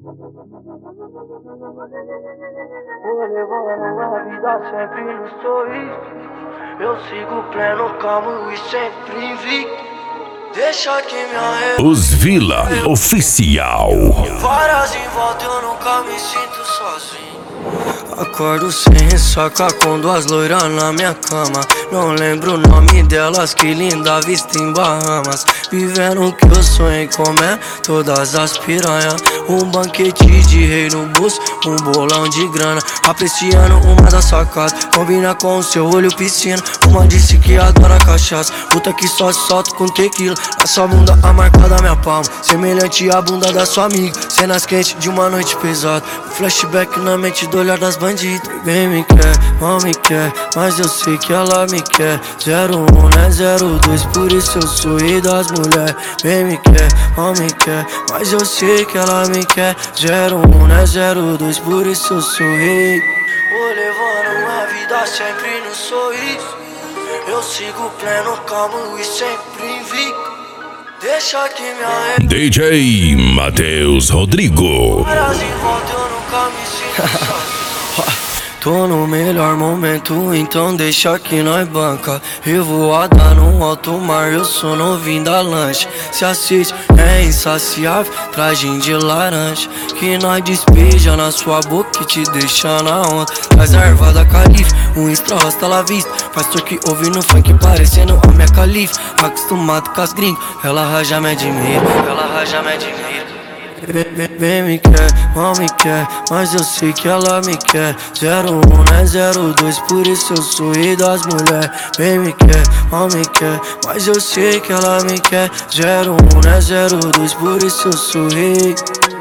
Vou levando a vida sempre no sorriso. Eu sigo pleno, calmo e sempre invicto. Deixa que minha Os Vila Oficial. Várias em volta, eu nunca me sinto sozinho. Acordo sem ressaca com duas loiras na minha cama. Não lembro o nome delas, que linda vista em Bahamas. Vivendo o que eu sonhei comer, todas as piranhas. Um banquete de rei no bolso, um bolão de grana. Apreciando uma das sacadas, combina com o seu olho piscina. Uma disse que adora cachaça, outra que só solta com tequila. Na sua bunda a marca da minha palma, semelhante à bunda da sua amiga. Cenas quentes de uma noite pesada, flashback na mente do olhar das bandidas. Bem me quer, mal me quer, mas eu sei que ela me quer. 01 não é 02, por isso eu sou rei das mulheres. Bem me quer, mal me quer, mas eu sei que ela me quer. 01 não é 02, por isso eu sou rei. Vou levando uma vida sempre no sorriso. Eu sigo pleno, calmo e sempre invicto. Deixa que minha DJ Matheus Rodrigo. Várias em volta, eu nunca me sinto sozinho. Tô no melhor momento, então deixa que nós banca. Revoada no alto mar, eu sou novinho da lancha. Se assiste, é insaciável, tragem de laranja. Que nós despeja na sua boca e te deixa na onda. Traz a erva da califa, um extra rosta la vista. Pastor que ouve no funk parecendo a minha califa. Acostumado com as gringas, ela já me admira, ela já me admira. Bem me quer, mal me quer, mas eu sei que ela me quer. 01 não é 02, por isso eu sou rei das mulheres. Bem me quer, mal me quer, mas eu sei que ela me quer. 01 não é 02, por isso eu sou rei.